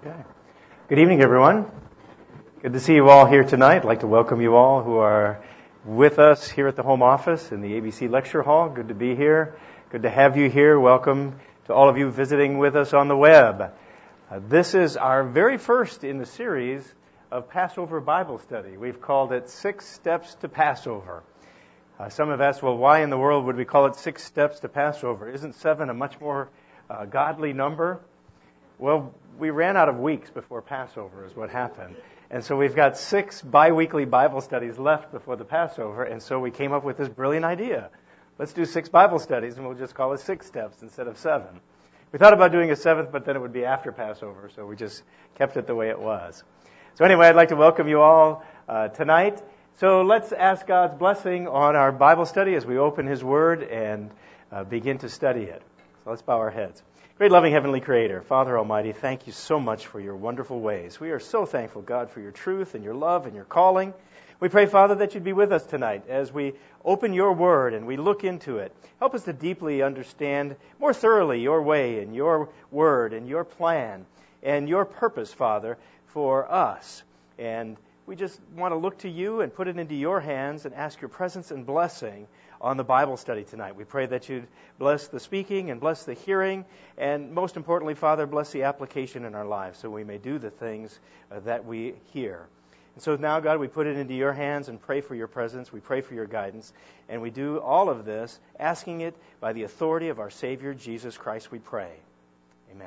Okay. Good evening, everyone. Good to see you all here tonight. I'd like to welcome you all who are with us here at the home office in the ABC Lecture Hall. Good to be here. Good to have you here. Welcome to all of you visiting with us on the web. This is our very first in the series of Passover Bible study. We've called it 6 Steps to Passover. Some have asked, well, why in the world would we call it 6 Steps to Passover? Isn't 7 a much more godly number? Well, we ran out of weeks before Passover is what happened. And so we've got 6 bi-weekly Bible studies left before the Passover, and so we came up with this brilliant idea. Let's do 6 Bible studies, and we'll just call it 6 steps instead of 7. We thought about doing a 7th, but then it would be after Passover, so we just kept it the way it was. So anyway, I'd like to welcome you all tonight. So let's ask God's blessing on our Bible study as we open His Word and begin to study it. So let's bow our heads. Great loving Heavenly Creator, Father Almighty, thank you so much for your wonderful ways. We are so thankful, God, for your truth and your love and your calling. We pray, Father, that you'd be with us tonight as we open your word and we look into it. Help us to deeply understand more thoroughly your way and your word and your plan and your purpose, Father, for us. And we just want to look to you and put it into your hands and ask your presence and blessing on the Bible study tonight. We pray that you'd bless the speaking and bless the hearing, and most importantly, Father, bless the application in our lives so we may do the things that we hear. And so now, God, we put it into your hands and pray for your presence. We pray for your guidance, and we do all of this asking it by the authority of our Savior, Jesus Christ, we pray. Amen.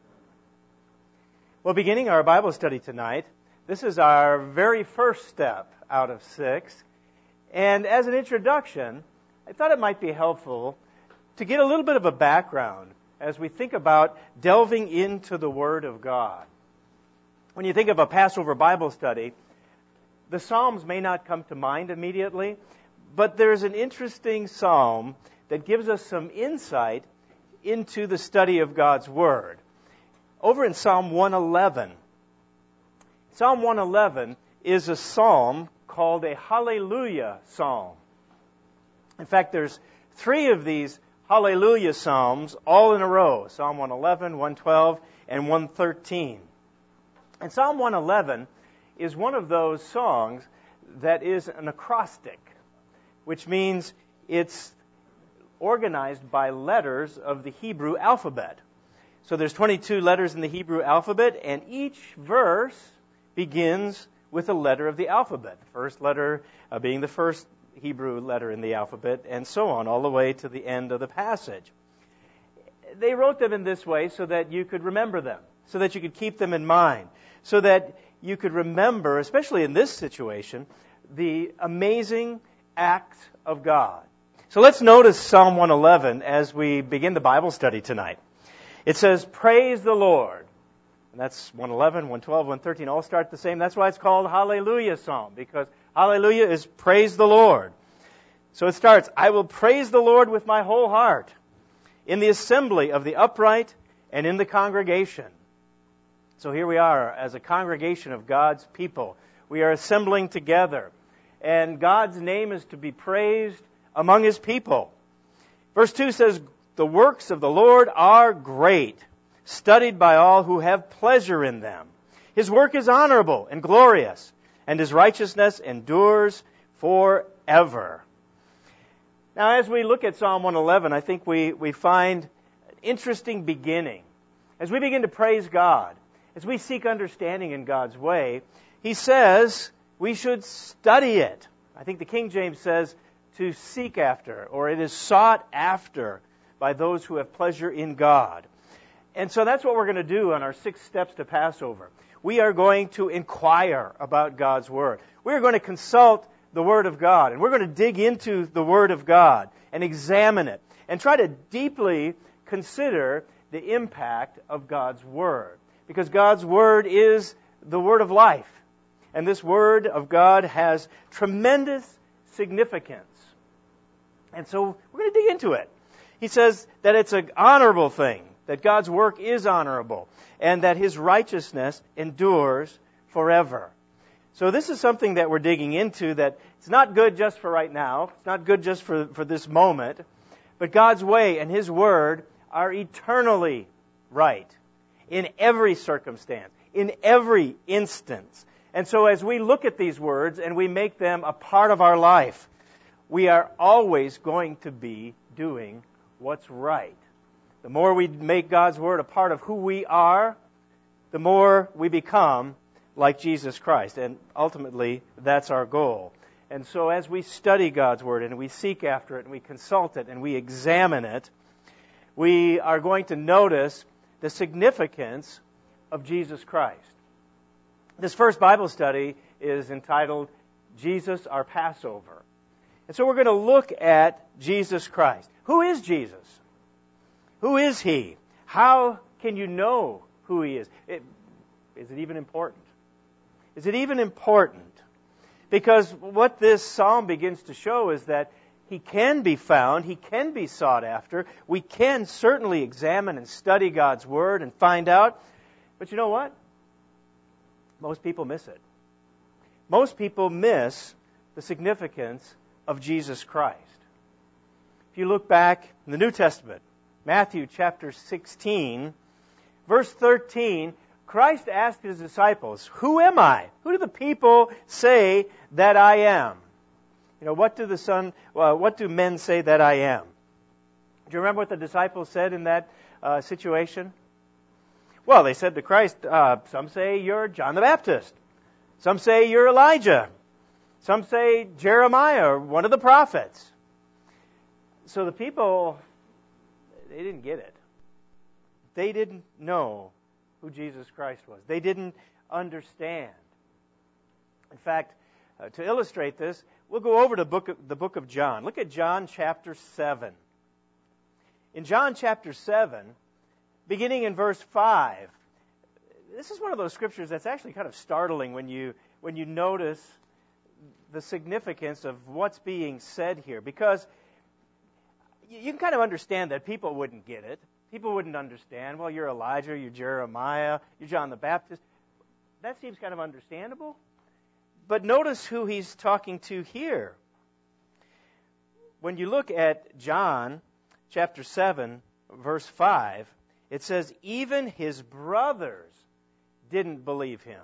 Well, beginning our Bible study tonight, this is our very first step out of 6. And as an introduction, I thought it might be helpful to get a little bit of a background as we think about delving into the Word of God. When you think of a Passover Bible study, the Psalms may not come to mind immediately, but there's an interesting psalm that gives us some insight into the study of God's Word. Over in Psalm 111, Psalm 111 is a psalm called a Hallelujah psalm. In fact, there's 3 of these Hallelujah psalms all in a row. Psalm 111, 112, and 113. And Psalm 111 is one of those songs that is an acrostic, which means it's organized by letters of the Hebrew alphabet. So there's 22 letters in the Hebrew alphabet, and each verse begins with a letter of the alphabet. The first letter being the first Hebrew letter in the alphabet, and so on, all the way to the end of the passage. They wrote them in this way so that you could remember them, so that you could keep them in mind, so that you could remember, especially in this situation, the amazing acts of God. So let's notice Psalm 111 as we begin the Bible study tonight. It says, "Praise the Lord." And that's 111, 112, 113, all start the same. That's why it's called Hallelujah Psalm, because Hallelujah is praise the Lord. So it starts, "I will praise the Lord with my whole heart, in the assembly of the upright and in the congregation." So here we are as a congregation of God's people. We are assembling together, and God's name is to be praised among His people. Verse 2 says, "The works of the Lord are great, studied by all who have pleasure in them. His work is honorable and glorious, and His righteousness endures forever." Now, as we look at Psalm 111, I think we find an interesting beginning. As we begin to praise God, as we seek understanding in God's way, He says we should study it. I think the King James says to seek after, or it is sought after by those who have pleasure in God. And so that's what we're going to do on our 6 steps to Passover. We are going to inquire about God's Word. We're going to consult the Word of God, and we're going to dig into the Word of God and examine it and try to deeply consider the impact of God's Word. Because God's Word is the Word of life. And this Word of God has tremendous significance. And so we're going to dig into it. He says that it's an honorable thing, that God's work is honorable, and that His righteousness endures forever. So this is something that we're digging into, that it's not good just for right now, it's not good just for this moment, but God's way and His Word are eternally right in every circumstance, in every instance. And so as we look at these words and we make them a part of our life, we are always going to be doing what's right. The more we make God's Word a part of who we are, the more we become like Jesus Christ. And ultimately, that's our goal. And so as we study God's Word and we seek after it and we consult it and we examine it, we are going to notice the significance of Jesus Christ. This first Bible study is entitled, Jesus Our Passover. And so we're going to look at Jesus Christ. Who is Jesus? Who is He? How can you know who He is? Is it even important? Is it even important? Because what this psalm begins to show is that He can be found, He can be sought after. We can certainly examine and study God's Word and find out. But you know what? Most people miss it. Most people miss the significance of Jesus Christ. If you look back in the New Testament, Matthew chapter 16, verse 13, Christ asked His disciples, "Who am I? Who do the people say that I am?" You know, what do men say that I am? Do you remember what the disciples said in that situation? Well, they said to Christ, some say you're John the Baptist. Some say you're Elijah. Some say Jeremiah or one of the prophets. So the people, they didn't get it. They didn't know who Jesus Christ was. They didn't understand. In fact, to illustrate this, we'll go over to the book of John. Look at John chapter 7. In John chapter 7, beginning in verse 5, this is one of those scriptures that's actually kind of startling when you notice the significance of what's being said here. Because you can kind of understand that people wouldn't get it. People wouldn't understand, well, you're Elijah, you're Jeremiah, you're John the Baptist. That seems kind of understandable. But notice who he's talking to here. When you look at John chapter 7, verse 5, it says, even His brothers didn't believe Him.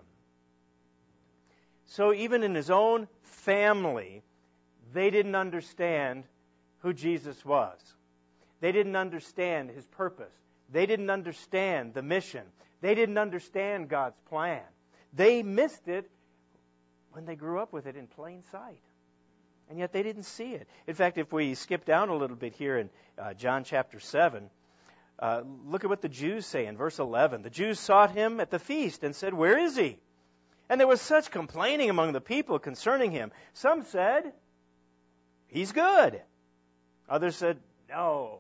So even in His own family, they didn't understand who Jesus was. They didn't understand His purpose. They didn't understand the mission. They didn't understand God's plan. They missed it when they grew up with it in plain sight. And yet they didn't see it. In fact, if we skip down a little bit here in John chapter 7, look at what the Jews say in verse 11. The Jews sought Him at the feast and said, "Where is He?" And there was such complaining among the people concerning Him. Some said, "He's good." Others said, "No,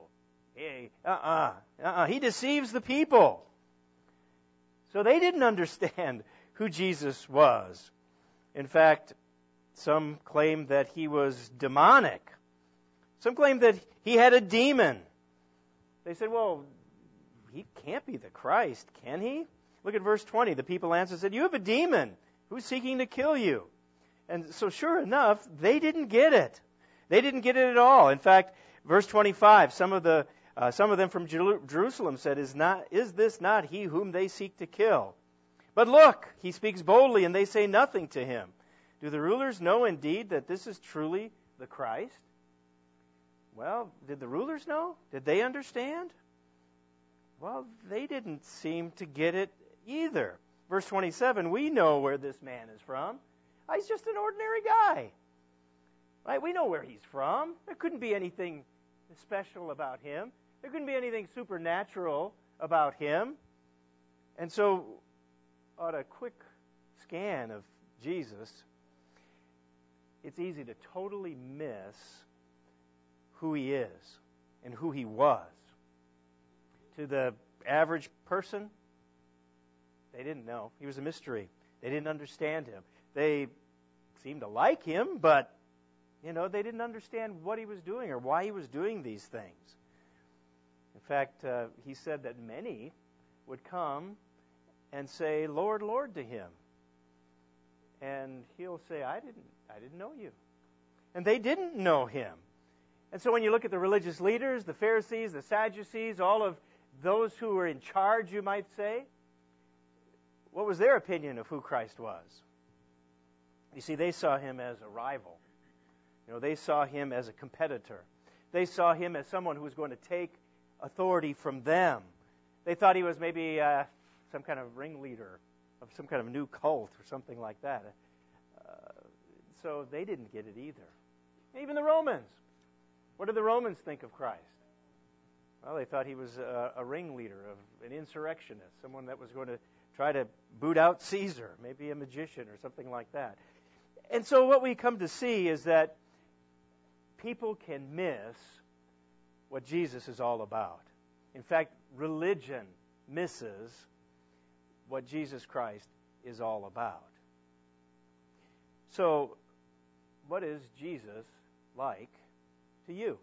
he deceives the people." So they didn't understand who Jesus was. In fact, some claimed that He was demonic. Some claimed that He had a demon. They said, well, He can't be the Christ, can He? Look at verse 20. The people answered and said, "You have a demon. Who's seeking to kill you?" And so sure enough, they didn't get it. They didn't get it at all. In fact, verse 25, some of them from Jerusalem said, "Is this not He whom they seek to kill? But look, He speaks boldly, and they say nothing to Him. Do the rulers know indeed that this is truly the Christ?" Well, did the rulers know? Did they understand? Well, they didn't seem to get it either. Verse 27, we know where this man is from. He's just an ordinary guy. Right? We know where he's from. There couldn't be anything special about him. There couldn't be anything supernatural about him. And so, on a quick scan of Jesus, it's easy to totally miss who He is and who He was. To the average person, they didn't know. He was a mystery. They didn't understand Him. They seemed to like Him, but they didn't understand what He was doing or why He was doing these things. In fact, He said that many would come and say, "Lord, Lord," to Him. And He'll say, I didn't know you. And they didn't know Him. And so when you look at the religious leaders, the Pharisees, the Sadducees, all of those who were in charge, you might say, what was their opinion of who Christ was? You see, they saw him as a rival. They saw him as a competitor. They saw him as someone who was going to take authority from them. They thought he was maybe some kind of ringleader of some kind of new cult or something like that. So they didn't get it either. Even the Romans. What did the Romans think of Christ? Well, they thought he was a ringleader, an insurrectionist, someone that was going to try to boot out Caesar, maybe a magician or something like that. And so what we come to see is that people can miss what Jesus is all about. In fact, religion misses what Jesus Christ is all about. So, what is Jesus like to you?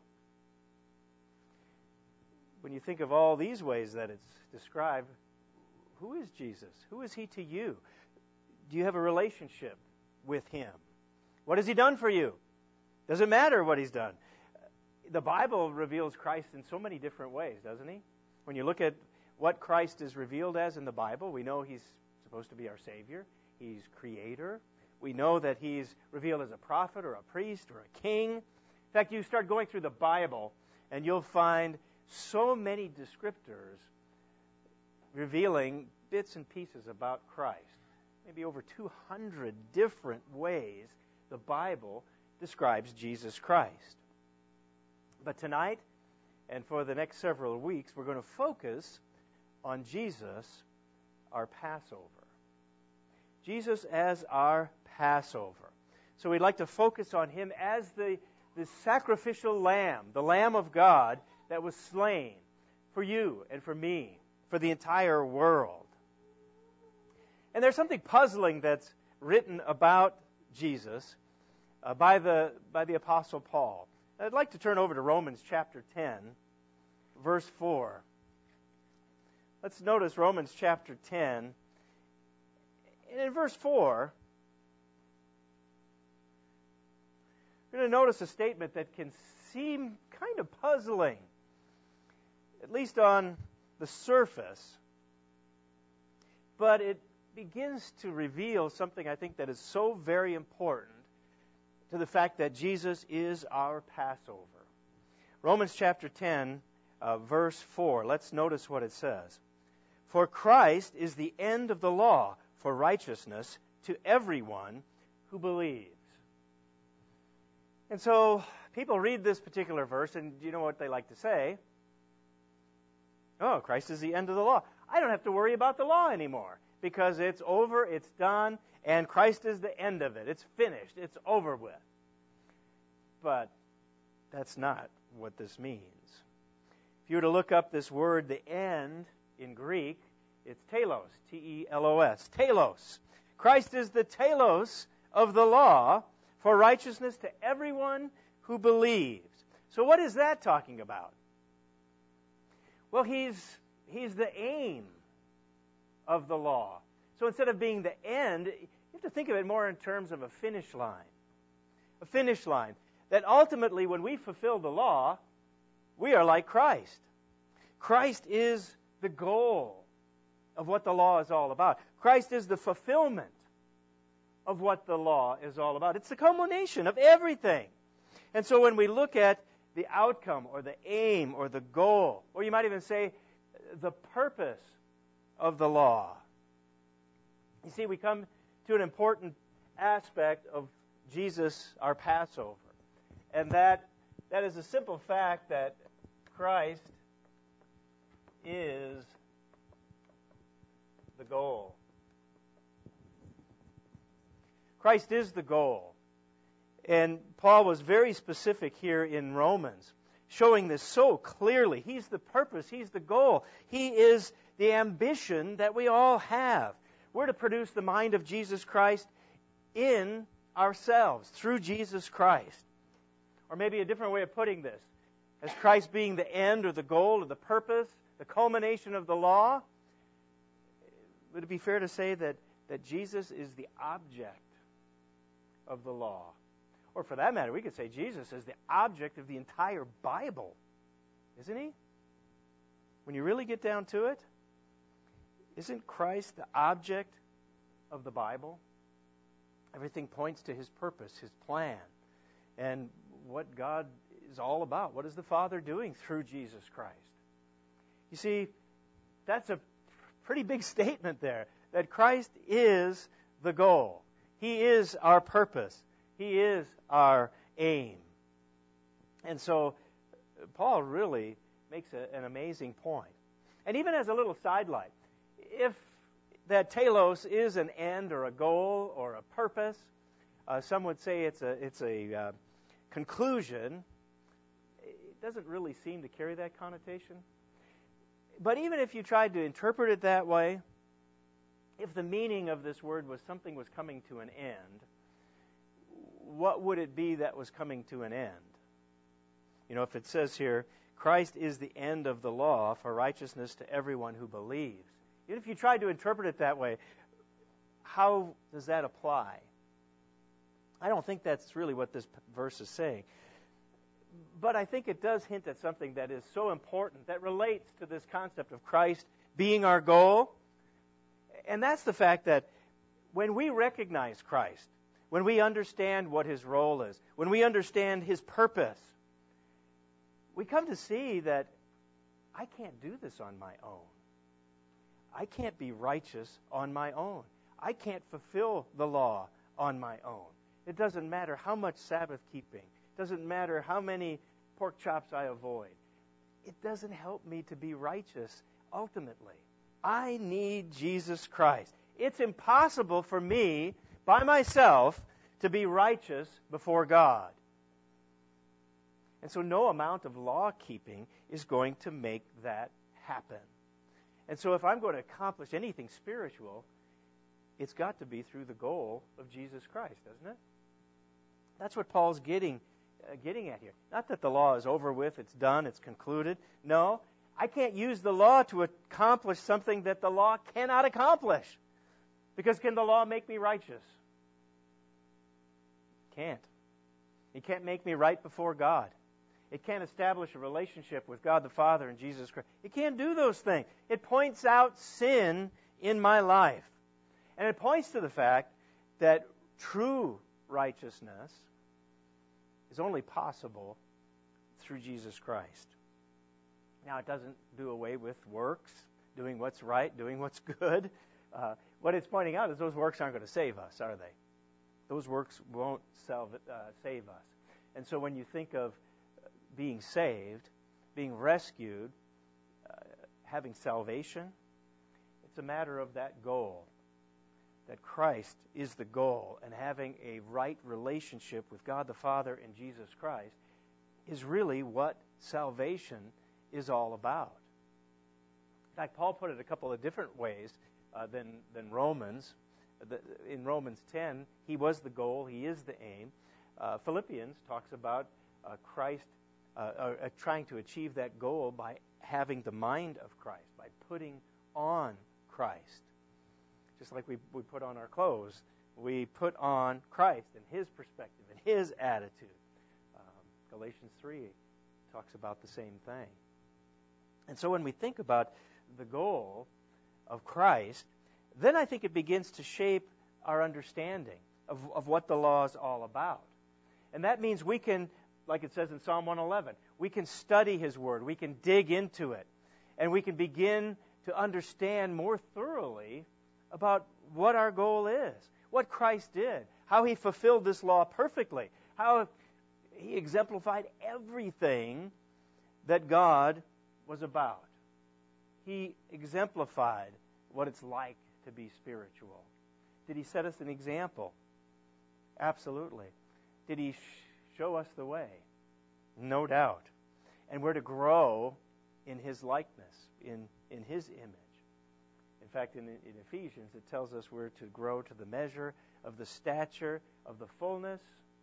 When you think of all these ways that it's described, who is Jesus? Who is he to you? Do you have a relationship with him? What has he done for you? Doesn't matter what he's done. The Bible reveals Christ in so many different ways, doesn't he? When you look at what Christ is revealed as in the Bible, we know he's supposed to be our Savior. He's Creator. We know that he's revealed as a prophet or a priest or a king. In fact, you start going through the Bible and you'll find so many descriptors revealing bits and pieces about Christ. Maybe over 200 different ways the Bible describes Jesus Christ. But tonight, and for the next several weeks, we're going to focus on Jesus, our Passover. Jesus as our Passover. So we'd like to focus on him as the sacrificial lamb, the Lamb of God that was slain for you and for me, for the entire world. And there's something puzzling that's written about Jesus by the Apostle Paul. I'd like to turn over to Romans chapter 10, verse 4. Let's notice Romans chapter 10. And in verse 4, we're going to notice a statement that can seem kind of puzzling, at least on the surface. But it begins to reveal something I think that is so very important to the fact that Jesus is our Passover. Romans chapter 10, verse 4. Let's notice what it says. For Christ is the end of the law for righteousness to everyone who believes. And so people read this particular verse, and do you know what they like to say? Oh, Christ is the end of the law. I don't have to worry about the law anymore because it's over, it's done, and Christ is the end of it. It's finished. It's over with. But that's not what this means. If you were to look up this word, the end, in Greek, it's telos, T-E-L-O-S, telos. Christ is the telos of the law for righteousness to everyone who believes. So what is that talking about? Well, he's the aim of the law. So instead of being the end, you have to think of it more in terms of a finish line. A finish line. That ultimately, when we fulfill the law, we are like Christ. Christ is the goal of what the law is all about. Christ is the fulfillment of what the law is all about. It's the culmination of everything. And so when we look at the outcome or the aim or the goal, or you might even say the purpose of the law, you see, we come to an important aspect of Jesus, our Passover. And that is the simple fact that Christ is the goal. Christ is the goal. And Paul was very specific here in Romans, showing this so clearly. He's the purpose. He's the goal. He is the ambition that we all have. We're to produce the mind of Jesus Christ in ourselves, through Jesus Christ. Or maybe a different way of putting this, as Christ being the end or the goal or the purpose, the culmination of the law, would it be fair to say that Jesus is the object of the law? Or for that matter, we could say Jesus is the object of the entire Bible. Isn't he? When you really get down to it, isn't Christ the object of the Bible. Everything points to His purpose, His plan, and what God is all about. What is the Father doing through Jesus Christ? You see, that's a pretty big statement there, that Christ is the goal. He is our purpose. He is our aim. And so Paul really makes an amazing point. And even as a little sidelight, if that telos is an end or a goal or a purpose, some would say it's a conclusion, it doesn't really seem to carry that connotation. But even if you tried to interpret it that way, if the meaning of this word was something was coming to an end, what would it be that was coming to an end? You know, if it says here, Christ is the end of the law for righteousness to everyone who believes. Even if you tried to interpret it that way, how does that apply? I don't think that's really what this verse is saying. But I think it does hint at something that is so important, that relates to this concept of Christ being our goal. And that's the fact that when we recognize Christ, when we understand what His role is, when we understand His purpose, we come to see that I can't do this on my own. I can't be righteous on my own. I can't fulfill the law on my own. It doesn't matter how much Sabbath keeping. It doesn't matter how many pork chops I avoid. It doesn't help me to be righteous ultimately. I need Jesus Christ. It's impossible for me, by myself, to be righteous before God. And so no amount of law keeping is going to make that happen. And so if I'm going to accomplish anything spiritual, it's got to be through the goal of Jesus Christ, doesn't it? That's what Paul's getting at here. Not that the law is over with, it's done, it's concluded. No, I can't use the law to accomplish something that the law cannot accomplish. Because can the law make me righteous? It can't. It can't make me right before God. It can't establish a relationship with God the Father and Jesus Christ. It can't do those things. It points out sin in my life. And it points to the fact that true righteousness is only possible through Jesus Christ. Now, it doesn't do away with works, doing what's right, doing what's good. What it's pointing out is those works aren't going to save us, are they? Those works won't save us. And so when you think of being saved, being rescued, having salvation, it's a matter of that goal. That Christ is the goal, and having a right relationship with God the Father and Jesus Christ is really what salvation is all about. In fact, Paul put it a couple of different ways than Romans. In Romans 10, He was the goal, He is the aim. Philippians talks about Christ trying to achieve that goal by having the mind of Christ, by putting on Christ. Just like we put on our clothes, we put on Christ and His perspective and His attitude. Galatians 3 talks about the same thing. And so when we think about the goal of Christ, then I think it begins to shape our understanding of what the law is all about. And that means we can, like it says in Psalm 111, we can study His Word, we can dig into it, and we can begin to understand more thoroughly about what our goal is, what Christ did, how He fulfilled this law perfectly, how He exemplified everything that God was about. He exemplified what it's like to be spiritual. Did He set us an example? Absolutely. Did He show us the way? No doubt. And we're to grow in His likeness, in His image. In fact, in Ephesians, it tells us we're to grow to the measure of the stature of the fullness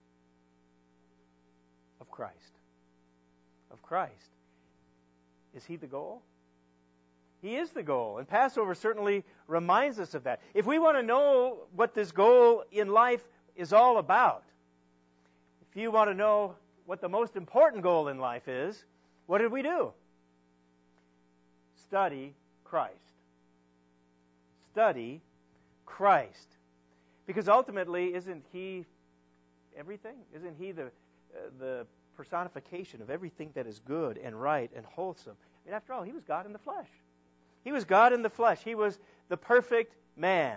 of Christ. Of Christ. Is He the goal? He is the goal. And Passover certainly reminds us of that. If we want to know what this goal in life is all about, if you want to know what the most important goal in life is, what did we do? Study Christ. Study Christ. Because ultimately, isn't He everything? Isn't He the personification of everything that is good and right and wholesome? I mean, after all, He was God in the flesh. He was God in the flesh. He was the perfect man.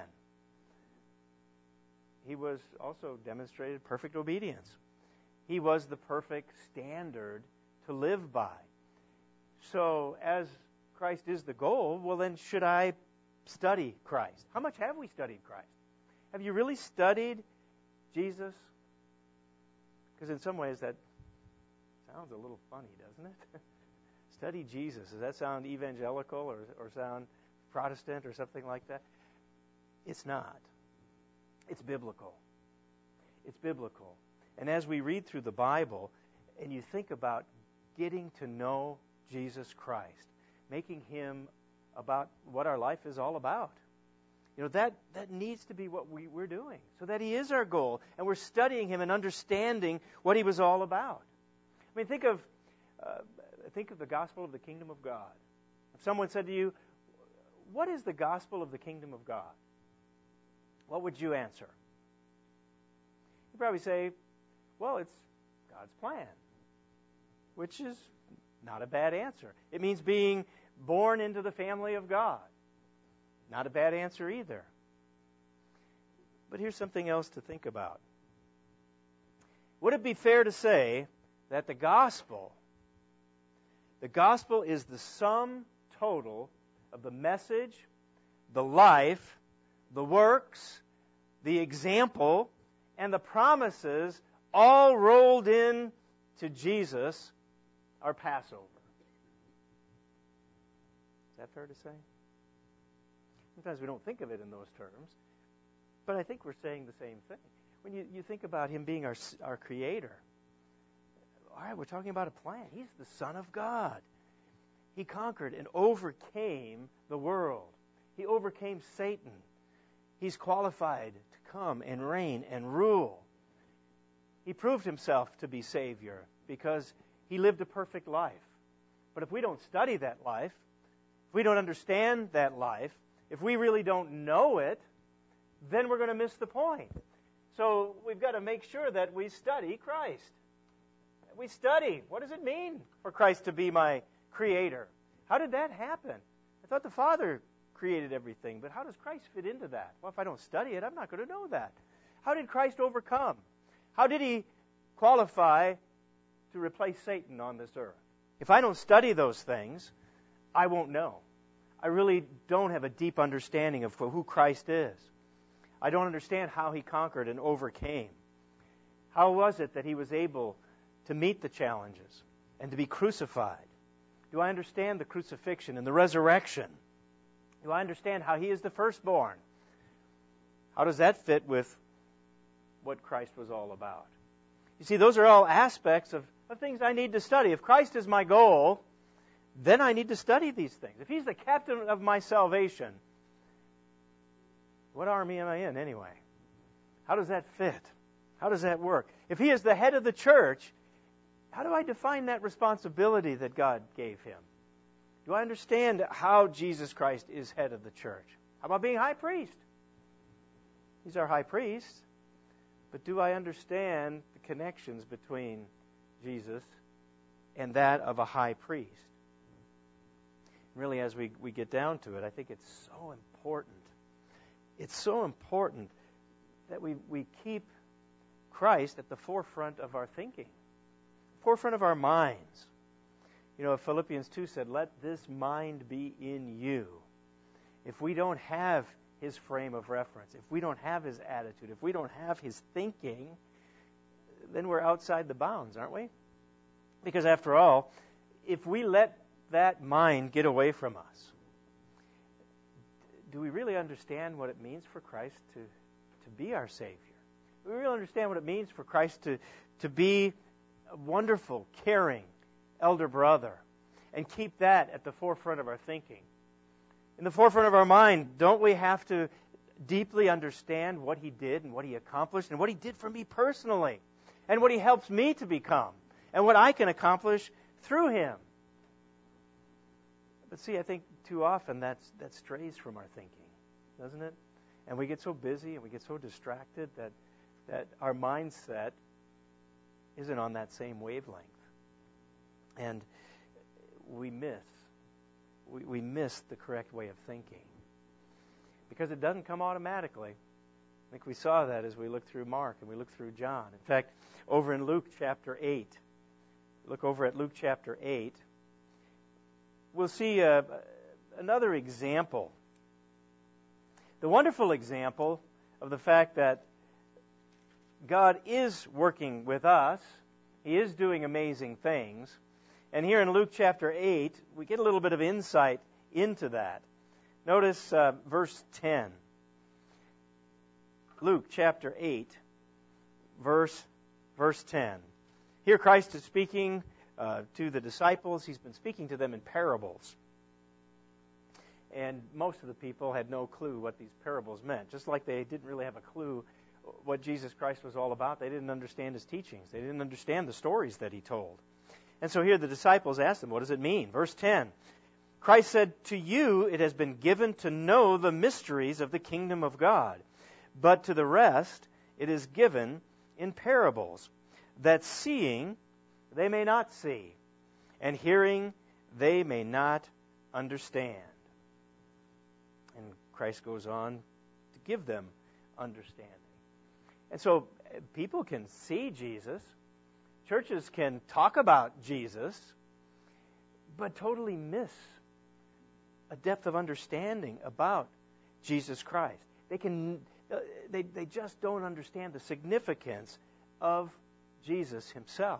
He was also demonstrated perfect obedience. He was the perfect standard to live by. So, as Christ is the goal, well then should I study Christ? How much have we studied Christ? Have you really studied Jesus? Because in some ways that sounds a little funny, doesn't it? Study Jesus. Does that sound evangelical or sound Protestant or something like that? It's not. It's biblical. It's biblical. And as we read through the Bible and you think about getting to know Jesus Christ, making Him about what our life is all about, that needs to be what we're doing, so that He is our goal, and we're studying Him and understanding what He was all about. I mean, think of the gospel of the kingdom of God. If someone said to you, "What is the gospel of the kingdom of God?" what would you answer? You'd probably say, "Well, it's God's plan," which is not a bad answer. It means being born into the family of God. Not a bad answer either. But here's something else to think about. Would it be fair to say that the gospel is the sum total of the message, the life, the works, the example, and the promises all rolled in to Jesus, our Passover? Is that fair to say? Sometimes we don't think of it in those terms, but I think we're saying the same thing. When you think about Him being our Creator, all right, we're talking about a plan. He's the Son of God. He conquered and overcame the world. He overcame Satan. He's qualified to come and reign and rule. He proved Himself to be Savior because He lived a perfect life. But if we don't study that life, if we don't understand that life, if we really don't know it, then we're going to miss the point. So we've got to make sure that we study Christ. We study. What does it mean for Christ to be my Creator? How did that happen? I thought the Father created everything, but how does Christ fit into that? Well, if I don't study it, I'm not going to know that. How did Christ overcome? How did He qualify to replace Satan on this earth? If I don't study those things, I won't know. I really don't have a deep understanding of who Christ is. I don't understand how He conquered and overcame. How was it that He was able to meet the challenges and to be crucified? Do I understand the crucifixion and the resurrection? Do I understand how He is the firstborn? How does that fit with what Christ was all about? You see, those are all aspects of things I need to study. If Christ is my goal, then I need to study these things. If He's the captain of my salvation, what army am I in anyway? How does that fit? How does that work? If He is the head of the church, how do I define that responsibility that God gave Him? Do I understand how Jesus Christ is head of the church? How about being high priest? He's our high priest. But do I understand the connections between Jesus and that of a high priest? Really, as we get down to it, I think it's so important. It's so important that we keep Christ at the forefront of our thinking, forefront of our minds. Philippians 2 said, "Let this mind be in you." If we don't have His frame of reference, if we don't have His attitude, if we don't have His thinking, then we're outside the bounds, aren't we? Because after all, if we let that mind get away from us, do we really understand what it means for Christ to be our Savior? Do we really understand what it means for Christ to be a wonderful, caring elder brother and keep that at the forefront of our thinking? In the forefront of our mind, don't we have to deeply understand what He did and what He accomplished and what He did for me personally and what He helps me to become and what I can accomplish through Him? But see, I think too often that strays from our thinking, doesn't it? And we get so busy and we get so distracted that our mindset isn't on that same wavelength. And we miss the correct way of thinking. Because it doesn't come automatically. I think we saw that as we looked through Mark and we looked through John. In fact, over in Luke chapter 8, look over at Luke chapter 8, we'll see another example. The wonderful example of the fact that God is working with us. He is doing amazing things. And here in Luke chapter 8, we get a little bit of insight into that. Notice verse 10. Luke chapter 8, verse 10. Here Christ is speaking to the disciples. He's been speaking to them in parables. And most of the people had no clue what these parables meant. Just like they didn't really have a clue what Jesus Christ was all about. They didn't understand His teachings. They didn't understand the stories that He told. And so here the disciples asked Him, what does it mean? Verse 10. Christ said, to you it has been given to know the mysteries of the kingdom of God. But to the rest it is given in parables, that seeing they may not see, and hearing they may not understand. And Christ goes on to give them understanding. And so people can see Jesus. Churches can talk about Jesus, but totally miss a depth of understanding about Jesus Christ. They just don't understand the significance of Jesus Himself.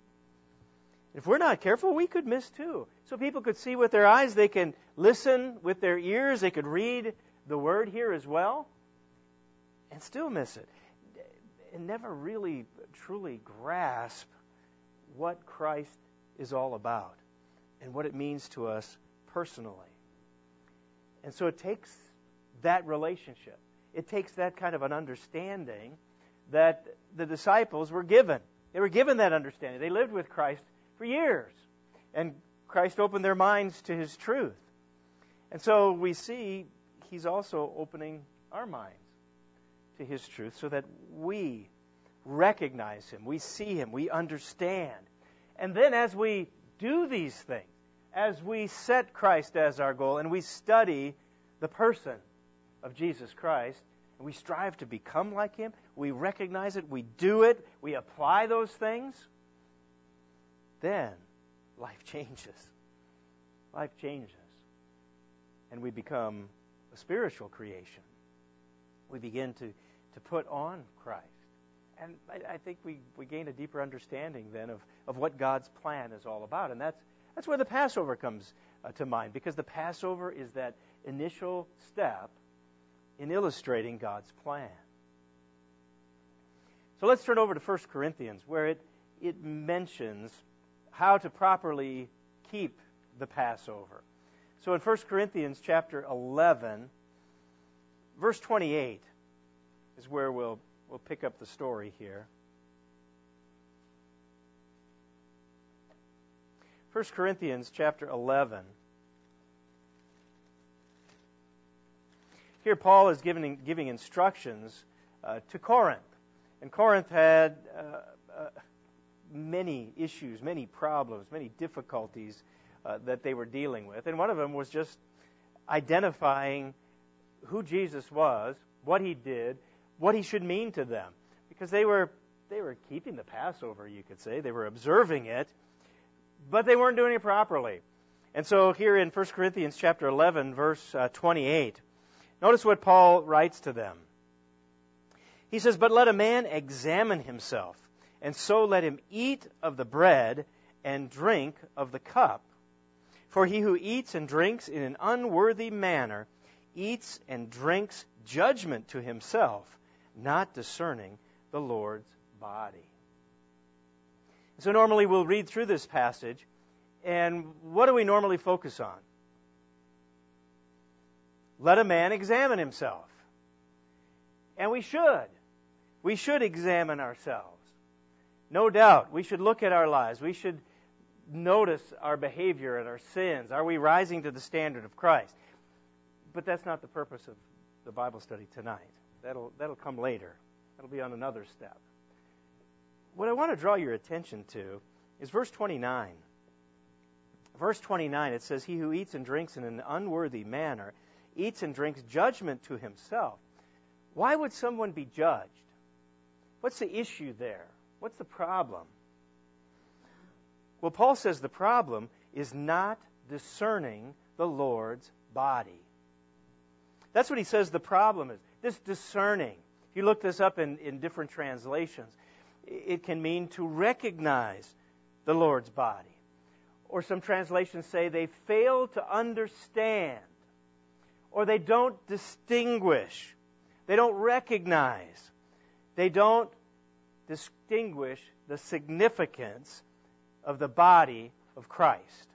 If we're not careful, we could miss too. So people could see with their eyes, they can listen with their ears, they could read the Word here as well, and still miss it. And never really truly grasp what Christ is all about and what it means to us personally. And so it takes that relationship. It takes that kind of an understanding that the disciples were given. They were given that understanding. They lived with Christ for years. And Christ opened their minds to His truth. And so we see He's also opening our minds to His truth so that we recognize Him, we see Him, we understand. And then as we do these things, as we set Christ as our goal and we study the person of Jesus Christ, and we strive to become like Him, we recognize it, we do it, we apply those things, then life changes. Life changes. And we become a spiritual creation. We begin to put on Christ. And I think we gain a deeper understanding then of what God's plan is all about. And that's where the Passover comes to mind, because the Passover is that initial step in illustrating God's plan. So let's turn over to 1 Corinthians, where it mentions how to properly keep the Passover. So in 1 Corinthians chapter 11, verse 28 is where we'll pick up the story here. 1 Corinthians chapter 11. Here Paul is giving instructions to Corinth. And Corinth had many issues, many problems, many difficulties that they were dealing with. And one of them was just identifying who Jesus was, what He did, what He should mean to them. Because they were keeping the Passover, you could say. They were observing it, but they weren't doing it properly. And so here in 1 Corinthians chapter 11, verse 28, notice what Paul writes to them. He says, "But let a man examine himself, and so let him eat of the bread and drink of the cup. For he who eats and drinks in an unworthy manner eats and drinks judgment to himself, not discerning the Lord's body." So normally we'll read through this passage, and what do we normally focus on? Let a man examine himself. And we should. We should examine ourselves. No doubt. We should look at our lives. We should notice our behavior and our sins. Are we rising to the standard of Christ? But that's not the purpose the Bible study tonight. That'll come later. That'll be on another step. What I want to draw your attention to is verse 29. Verse 29, it says, "He who eats and drinks in an unworthy manner eats and drinks judgment to himself." Why would someone be judged? What's the issue there? What's the problem? Well, Paul says the problem is not discerning the Lord's body. That's what he says the problem is. This discerning. If you look this up in different translations, it can mean to recognize the Lord's body. Or some translations say they fail to understand. Or they don't distinguish. They don't recognize. They don't distinguish the significance of the body of Christ.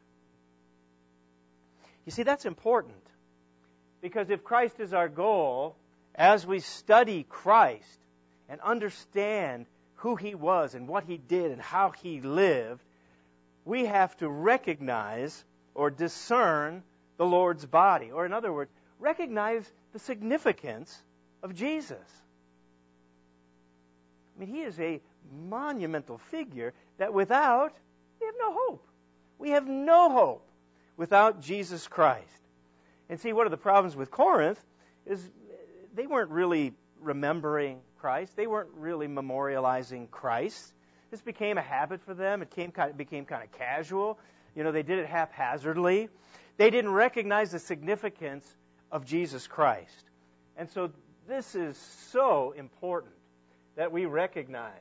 You see, that's important. Because if Christ is our goal, as we study Christ and understand who He was and what He did and how He lived, we have to recognize or discern the Lord's body. Or in other words, recognize the significance of Jesus. I mean, He is a monumental figure that without, we have no hope. We have no hope without Jesus Christ. And see, one of the problems with Corinth is they weren't really remembering Christ. They weren't really memorializing Christ. This became a habit for them. It became kind of casual. You know, they did it haphazardly. They didn't recognize the significance of Jesus Christ. And so this is so important that we recognize.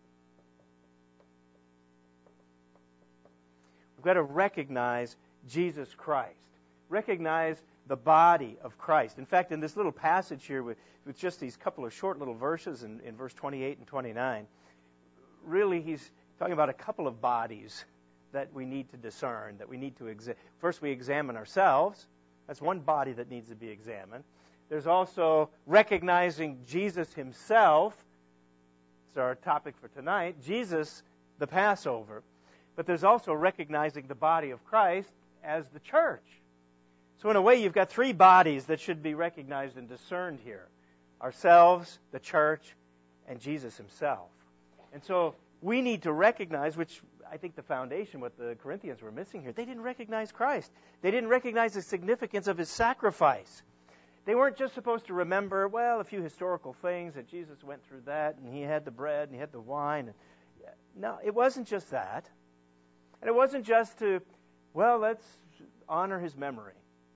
We've got to recognize Jesus Christ. Recognize the body of Christ. In fact, in this little passage here with just these couple of short little verses in verse 28 and 29, really he's talking about a couple of bodies that we need to discern, that we need to examine. First, we examine ourselves. That's one body that needs to be examined. There's also recognizing Jesus Himself. It's our topic for tonight. Jesus, the Passover. But there's also recognizing the body of Christ as the church. So in a way, you've got three bodies that should be recognized and discerned here. Ourselves, the church, and Jesus Himself. And so we need to recognize, which I think the foundation, what the Corinthians were missing here, they didn't recognize Christ. They didn't recognize the significance of His sacrifice. They weren't just supposed to remember, well, a few historical things, that Jesus went through that, and He had the bread, and He had the wine. No, it wasn't just that. And it wasn't just to, well, let's honor His memory.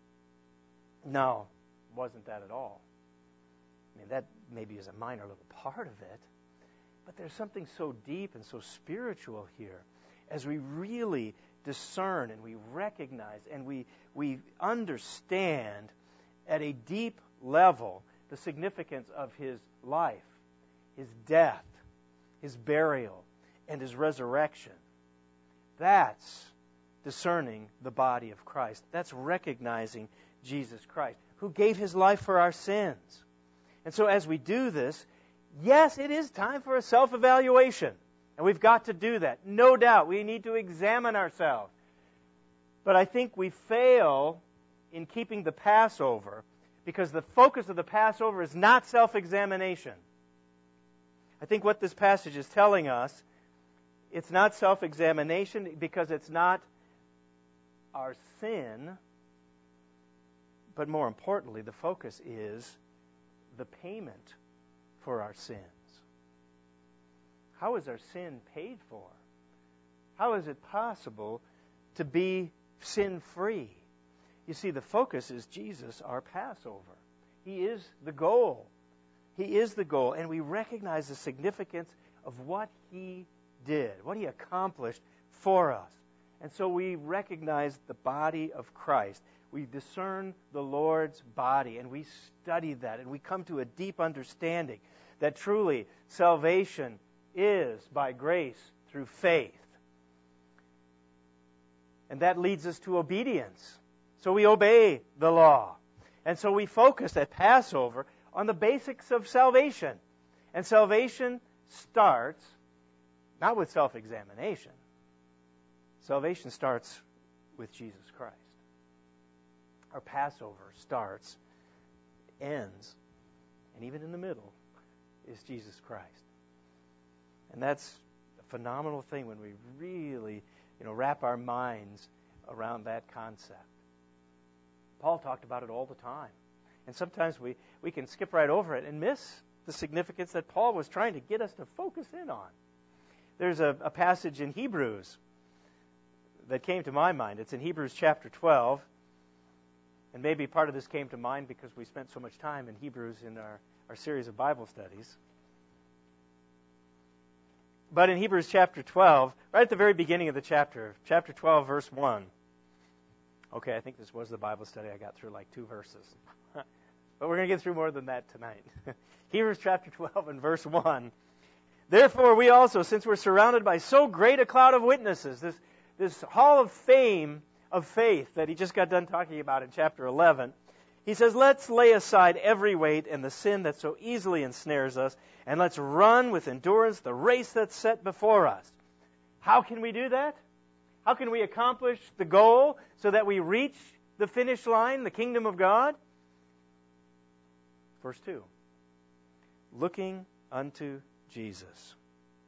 No, it wasn't that at all. I mean, that maybe is a minor little part of it. But there's something so deep and so spiritual here as we really discern and we recognize and we understand at a deep level the significance of His life, His death, His burial, and His resurrection. That's discerning the body of Christ. That's recognizing Jesus Christ, who gave His life for our sins. And so as we do this, yes, it is time for a self-evaluation. And we've got to do that. No doubt. We need to examine ourselves. But I think we fail in keeping the Passover because the focus of the Passover is not self-examination. I think what this passage is telling us, it's not self-examination because it's not our sin, but more importantly, the focus is the payment for our sins. How is our sin paid for? How is it possible to be sin-free? You see, the focus is Jesus, our Passover. He is the goal. He is the goal, and we recognize the significance of what He did, what He accomplished for us. And so we recognize the body of Christ. We discern the Lord's body, and we study that, and we come to a deep understanding that truly salvation is by grace through faith. And that leads us to obedience. So we obey the law. And so we focus at Passover on the basics of salvation. And salvation starts not with self-examination. Salvation starts with Jesus Christ. Our Passover ends and even in the middle is Jesus Christ. And that's a phenomenal thing when we really, wrap our minds around that concept. Paul talked about it all the time. And sometimes we can skip right over it and miss the significance that Paul was trying to get us to focus in on. There's a passage in Hebrews that came to my mind. It's in Hebrews chapter 12. And maybe part of this came to mind because we spent so much time in Hebrews in our series of Bible studies. But in Hebrews chapter 12, right at the very beginning of the chapter 12, verse 1. Okay, I think this was the Bible study. I got through like 2 verses. But we're going to get through more than that tonight. Hebrews chapter 12 and verse 1. Therefore we also, since we're surrounded by so great a cloud of witnesses, this hall of fame of faith that he just got done talking about in chapter 11, he says, let's lay aside every weight and the sin that so easily ensnares us, and let's run with endurance the race that's set before us. How can we do that? How can we accomplish the goal so that we reach the finish line, the kingdom of God? Verse 2. Looking unto Jesus.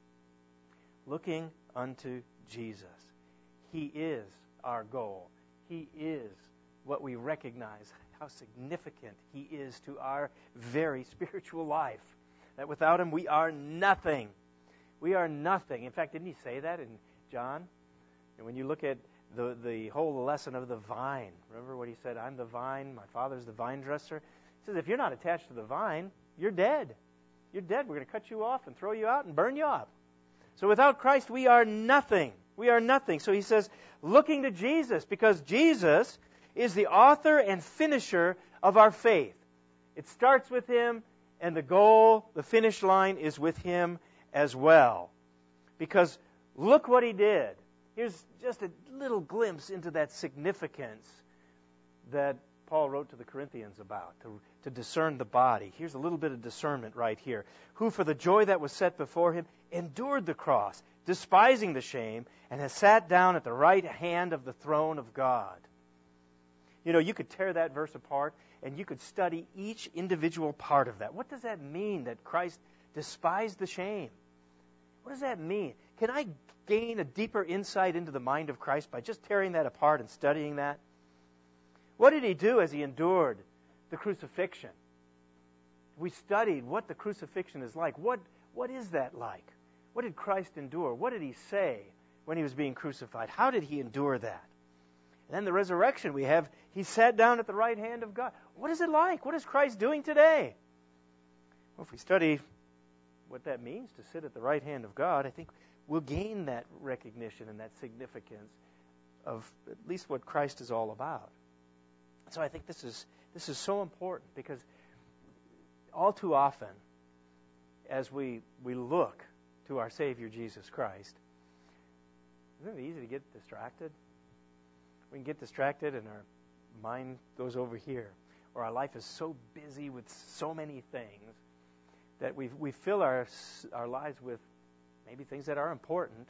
Looking unto Jesus. He is our goal. He is what we recognize, how significant He is to our very spiritual life. That without Him we are nothing. We are nothing. In fact, didn't He say that in John? And when you look at the whole lesson of the vine, remember what He said, I'm the vine, my Father's the vine dresser? He says, if you're not attached to the vine, you're dead. You're dead. We're going to cut you off and throw you out and burn you up. So without Christ, we are nothing. We are nothing. So he says, looking to Jesus, because Jesus is the author and finisher of our faith. It starts with Him, and the goal, the finish line, is with Him as well. Because look what He did. Here's just a little glimpse into that significance that Paul wrote to the Corinthians about, to discern the body. Here's a little bit of discernment right here. Who, for the joy that was set before Him, endured the cross, despising the shame, and has sat down at the right hand of the throne of God. You could tear that verse apart, and you could study each individual part of that. What does that mean, that Christ despised the shame? What does that mean? Can I gain a deeper insight into the mind of Christ by just tearing that apart and studying that? What did He do as He endured the crucifixion? We studied what the crucifixion is like. What is that like? What did Christ endure? What did He say when He was being crucified? How did He endure that? And then the resurrection we have, He sat down at the right hand of God. What is it like? What is Christ doing today? Well, if we study what that means to sit at the right hand of God, I think we'll gain that recognition and that significance of at least what Christ is all about. So I think this is so important, because all too often, as we look to our Savior Jesus Christ, isn't it easy to get distracted? We can get distracted and our mind goes over here, or our life is so busy with so many things that we fill our lives with maybe things that are important,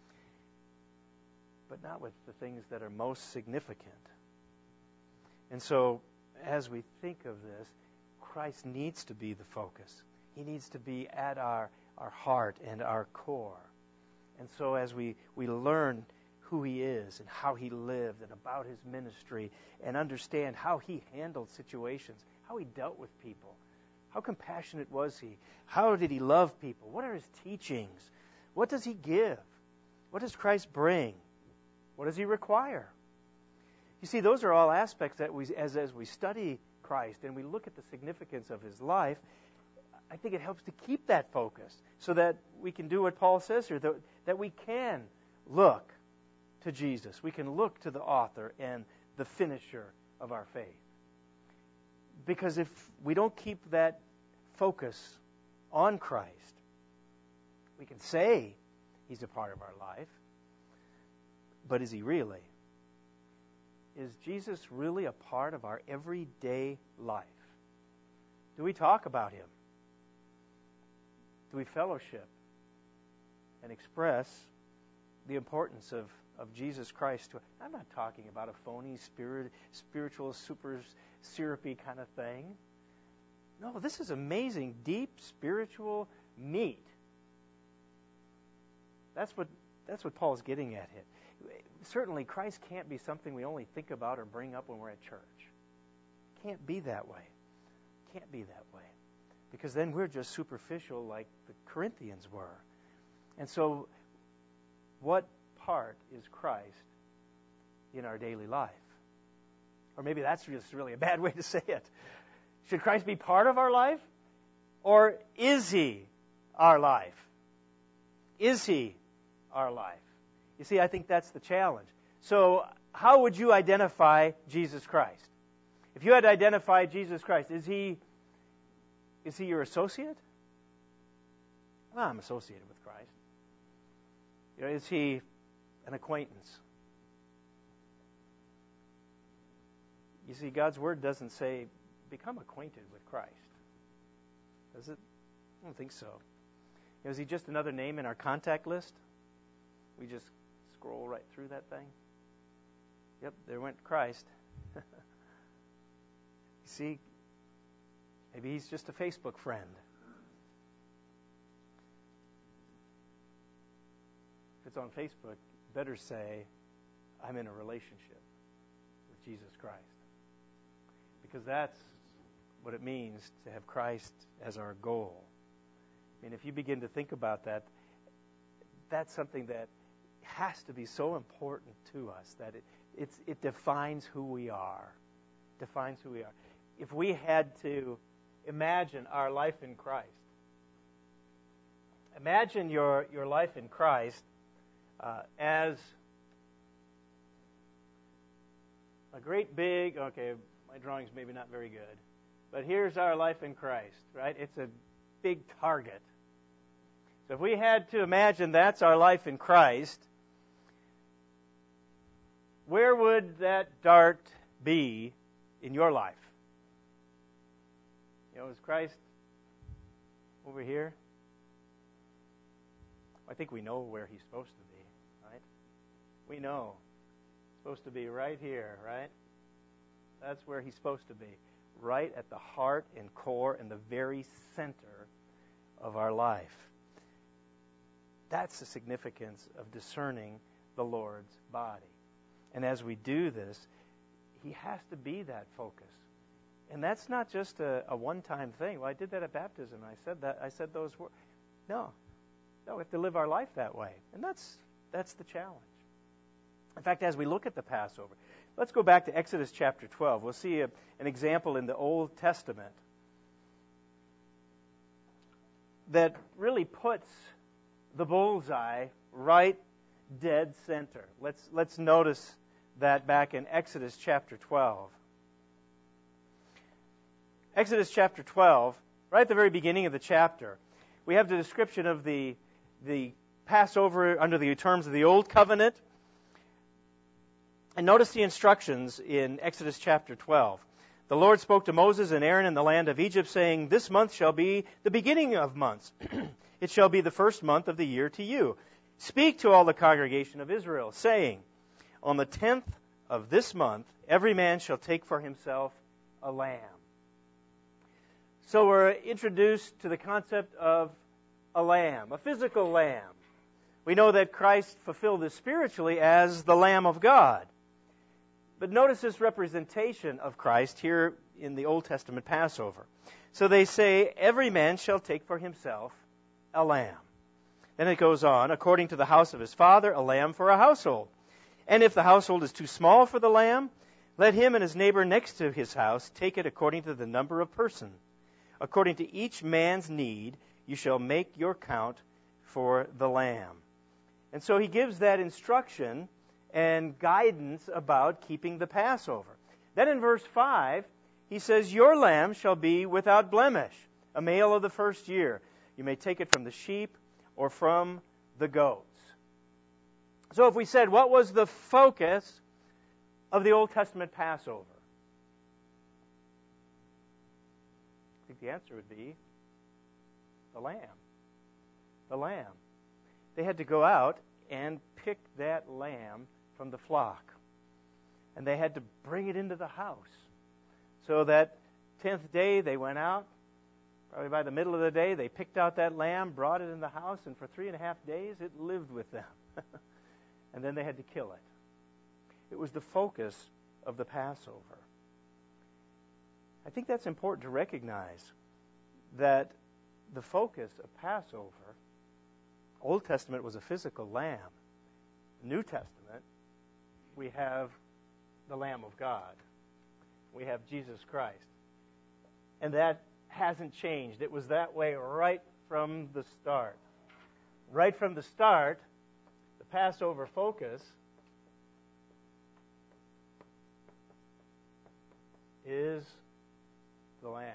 but not with the things that are most significant. And so, as we think of this, Christ needs to be the focus. He needs to be at our heart and our core. And so as we learn who He is and how He lived and about His ministry and understand how He handled situations, how He dealt with people, how compassionate was He, how did He love people, what are His teachings, what does He give, what does Christ bring, what does He require? You see, those are all aspects that as we study Christ and we look at the significance of His life, I think it helps to keep that focus so that we can do what Paul says here, that we can look to Jesus. We can look to the author and the finisher of our faith. Because if we don't keep that focus on Christ, we can say He's a part of our life, but is He really? Is Jesus really a part of our everyday life? Do we talk about Him? Do we fellowship and express the importance of Jesus Christ to us? I'm not talking about a phony, spiritual, super syrupy kind of thing. No, this is amazing, deep spiritual meat. That's what Paul's getting at here. Certainly, Christ can't be something we only think about or bring up when we're at church. It can't be that way. It can't be that way. Because then we're just superficial like the Corinthians were. And so, what part is Christ in our daily life? Or maybe that's just really a bad way to say it. Should Christ be part of our life? Or is He our life? Is He our life? You see, I think that's the challenge. So, how would you identify Jesus Christ? If you had to identify Jesus Christ, is He your associate? Well, I'm associated with Christ. Is He an acquaintance? You see, God's Word doesn't say, become acquainted with Christ. Does it? I don't think so. Is He just another name in our contact list? We just scroll right through that thing. Yep, there went Christ. You see, maybe He's just a Facebook friend. If it's on Facebook, better say, I'm in a relationship with Jesus Christ. Because that's what it means to have Christ as our goal. I mean, if you begin to think about that, that's something that has to be so important to us that it defines who we are. Defines who we are. If we had to imagine our life in Christ, imagine your life in Christ as a great big, okay, my drawing's maybe not very good, but here's our life in Christ, right? It's a big target. So if we had to imagine that's our life in Christ, where would that dart be in your life? Is Christ over here? I think we know where He's supposed to be, right? We know. He's supposed to be right here, right? That's where He's supposed to be. Right at the heart and core and the very center of our life. That's the significance of discerning the Lord's body. And as we do this, He has to be that focus. And that's not just a one-time thing. Well, I did that at baptism. I said those words. No, we have to live our life that way. And that's the challenge. In fact, as we look at the Passover, let's go back to Exodus chapter 12. We'll see an example in the Old Testament that really puts the bullseye right dead center. Let's notice that back in Exodus chapter 12. Exodus chapter 12, right at the very beginning of the chapter, we have the description of the Passover under the terms of the Old Covenant. And notice the instructions in Exodus chapter 12. The Lord spoke to Moses and Aaron in the land of Egypt, saying, "This month shall be the beginning of months. It shall be the first month of the year to you. Speak to all the congregation of Israel, saying, on the 10th of this month, every man shall take for himself a lamb." So we're introduced to the concept of a lamb, a physical lamb. We know that Christ fulfilled this spiritually as the Lamb of God. But notice this representation of Christ here in the Old Testament Passover. So they say, every man shall take for himself a lamb. Then it goes on, according to the house of his father, a lamb for a household. And if the household is too small for the lamb, let him and his neighbor next to his house take it according to the number of persons. According to each man's need, you shall make your count for the lamb. And so he gives that instruction and guidance about keeping the Passover. Then in verse 5, he says, your lamb shall be without blemish, a male of the first year. You may take it from the sheep or from the goats. So if we said, what was the focus of the Old Testament Passover? I think the answer would be the lamb. The lamb. They had to go out and pick that lamb from the flock. And they had to bring it into the house. So that 10th day they went out, Probably by the middle of the day, they picked out that lamb, brought it in the house, and for 3.5 days it lived with them. And then they had to kill it. It was the focus of the Passover. I think that's important to recognize, that the focus of Passover, Old Testament was a physical lamb. New Testament, we have the Lamb of God. We have Jesus Christ. And that hasn't changed. It was that way right from the start. Right from the start, the Passover focus is the Lamb.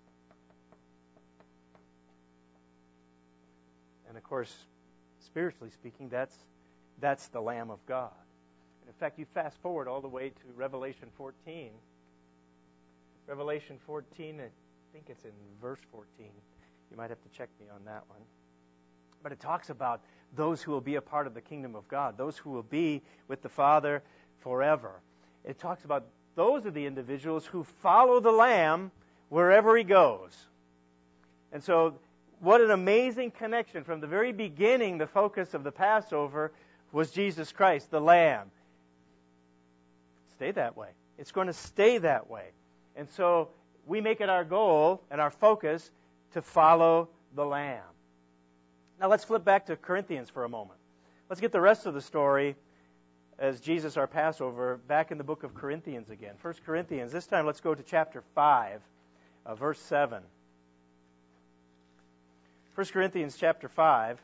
And of course, spiritually speaking, that's the Lamb of God. And in fact, you fast forward all the way to Revelation 14. Revelation 14, I think it's in verse 14. You might have to check me on that one. But it talks about those who will be a part of the kingdom of God, those who will be with the Father forever. It talks about those are the individuals who follow the Lamb wherever he goes. And so, what an amazing connection. From the very beginning, the focus of the Passover was Jesus Christ, the Lamb. Stay that way. It's going to stay that way. And so, we make it our goal and our focus to follow the Lamb. Now let's flip back to Corinthians for a moment. Let's get the rest of the story as Jesus, our Passover, back in the book of Corinthians again. 1 Corinthians, this time let's go to chapter 5, verse 7. 1 Corinthians chapter 5,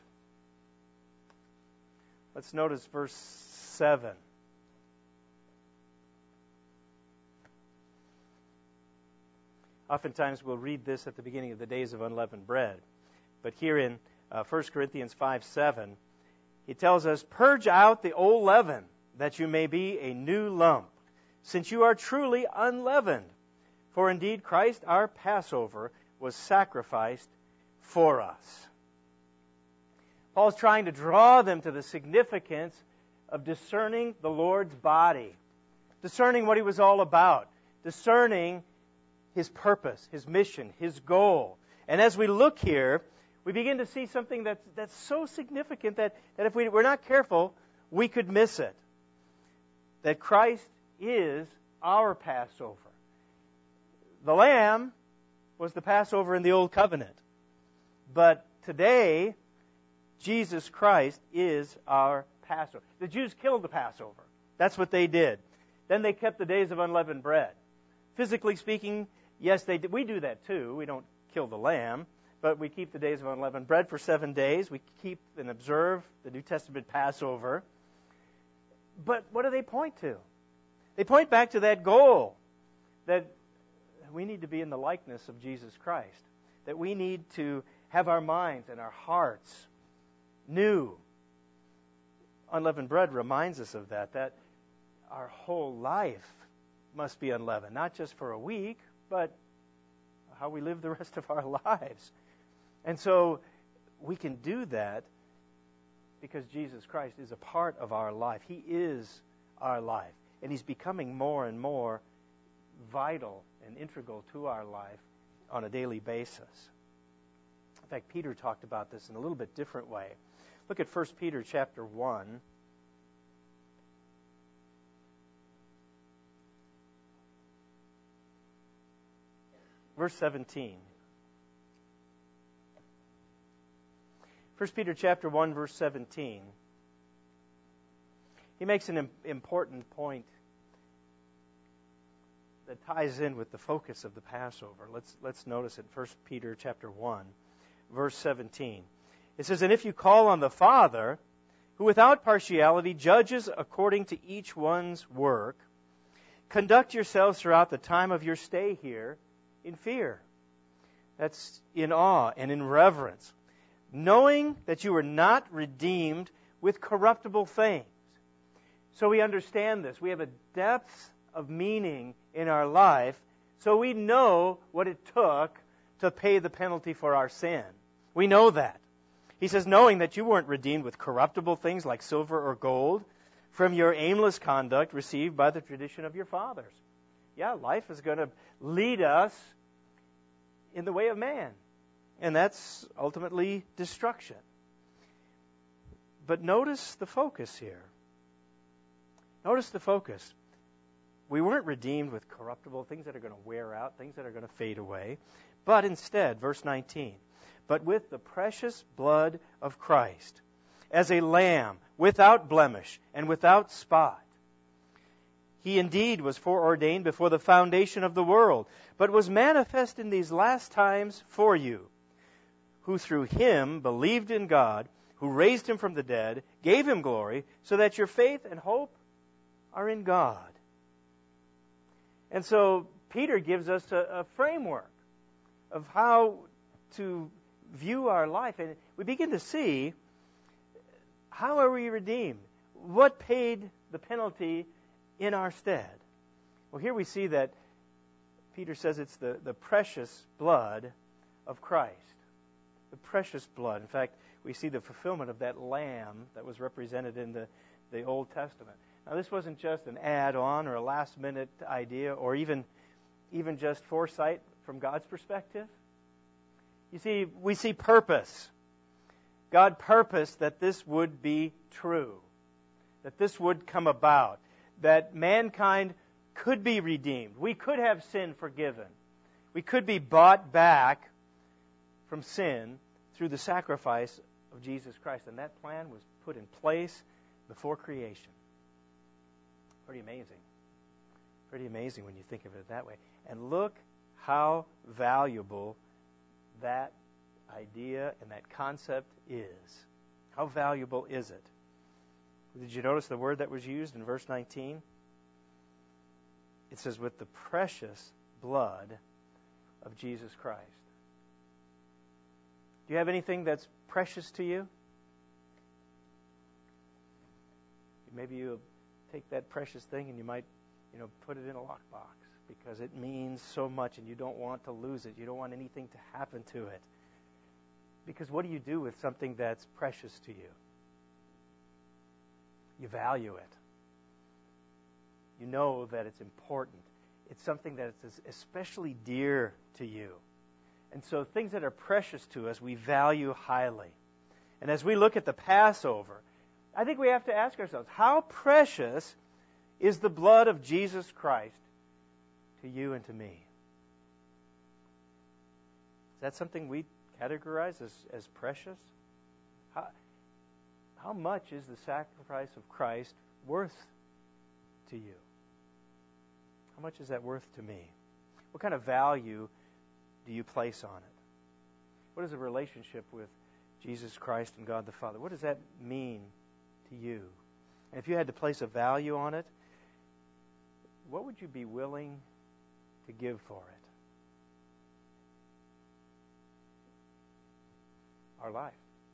let's notice verse 7. Oftentimes we'll read this at the beginning of the days of unleavened bread. But here in 1 Corinthians 5:7, he tells us, "Purge out the old leaven, that you may be a new lump, since you are truly unleavened. For indeed Christ our Passover was sacrificed for us." Paul's trying to draw them to the significance of discerning the Lord's body, discerning what he was all about, discerning his purpose, his mission, his goal. And as we look here, we begin to see something that's so significant that if we're not careful, we could miss it. That Christ is our Passover. The Lamb was the Passover in the Old Covenant. But today, Jesus Christ is our Passover. The Jews killed the Passover. That's what they did. Then they kept the days of unleavened bread. Physically speaking, yes, they did. We do that too. We don't kill the lamb, but we keep the days of unleavened bread for 7 days. We keep and observe the New Testament Passover. But what do they point to? They point back to that goal, that we need to be in the likeness of Jesus Christ, that we need to have our minds and our hearts new. Unleavened bread reminds us of that our whole life must be unleavened, not just for a week, but how we live the rest of our lives. And so we can do that because Jesus Christ is a part of our life. He is our life. And He's becoming more and more vital and integral to our life on a daily basis. In fact, Peter talked about this in a little bit different way. Look at 1 Peter chapter 1. Verse 17. 1 Peter chapter 1, verse 17. He makes an important point that ties in with the focus of the Passover. Let's notice it. 1 Peter chapter 1, verse 17. It says, "And if you call on the Father, who without partiality judges according to each one's work, conduct yourselves throughout the time of your stay here in fear." That's in awe and in reverence. "Knowing that you were not redeemed with corruptible things." So we understand this. We have a depth of meaning in our life, so we know what it took to pay the penalty for our sin. We know that. He says, knowing that you weren't redeemed with corruptible things like silver or gold from your aimless conduct received by the tradition of your fathers. Yeah, life is going to lead us in the way of man. and that's ultimately destruction. But notice the focus here. Notice the focus. We weren't redeemed with corruptible things that are going to wear out, things that are going to fade away, but instead, verse 19, but with the precious blood of Christ, as a lamb without blemish and without spot. He indeed was foreordained before the foundation of the world, but was manifest in these last times for you, who through him believed in God, who raised him from the dead, gave him glory, so that your faith and hope are in God. And so Peter gives us a framework of how to view our life. And we begin to see, how are we redeemed? What paid the penalty in our stead? Well, here we see that Peter says it's the precious blood of Christ. The precious blood. In fact, we see the fulfillment of that lamb that was represented in the Old Testament. Now, this wasn't just an add-on or a last-minute idea or even just foresight from God's perspective. You see, we see purpose. God purposed that this would be true, that this would come about, that mankind could be redeemed. We could have sin forgiven. We could be bought back from sin through the sacrifice of Jesus Christ. And that plan was put in place before creation. Pretty amazing. Pretty amazing when you think of it that way. And look how valuable that idea and that concept is. How valuable is it? Did you notice the word that was used in verse 19? It says, with the precious blood of Jesus Christ. Do you have anything that's precious to you? Maybe you'll take that precious thing and you might, put it in a lockbox because it means so much and you don't want to lose it. You don't want anything to happen to it. Because what do you do with something that's precious to you? You value it. You know that it's important. It's something that is especially dear to you. And so things that are precious to us, we value highly. And as we look at the Passover, I think we have to ask ourselves, how precious is the blood of Jesus Christ to you and to me? Is that something we categorize as precious? How much is the sacrifice of Christ worth to you? How much is that worth to me? What kind of value do you place on it? What is a relationship with Jesus Christ and God the Father? What does that mean to you? And if you had to place a value on it, what would you be willing to give for it? Our life.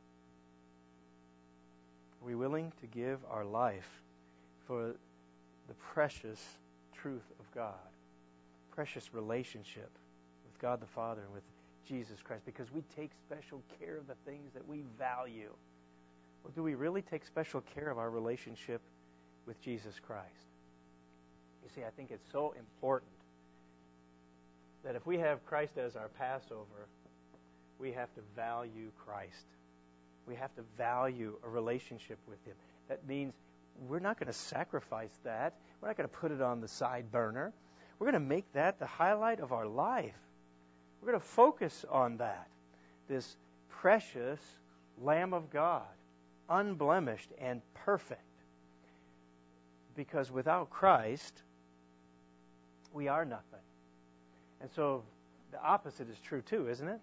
Are we willing to give our life for the precious truth of God? Precious relationship with God the Father and with Jesus Christ, because we take special care of the things that we value. Well, do we really take special care of our relationship with Jesus Christ? You see, I think it's so important that if we have Christ as our Passover, we have to value Christ. We have to value a relationship with Him. That means we're not going to sacrifice that. We're not going to put it on the side burner. We're going to make that the highlight of our life. We're going to focus on that. This precious Lamb of God, unblemished and perfect. Because without Christ, we are nothing. And so the opposite is true too, isn't it?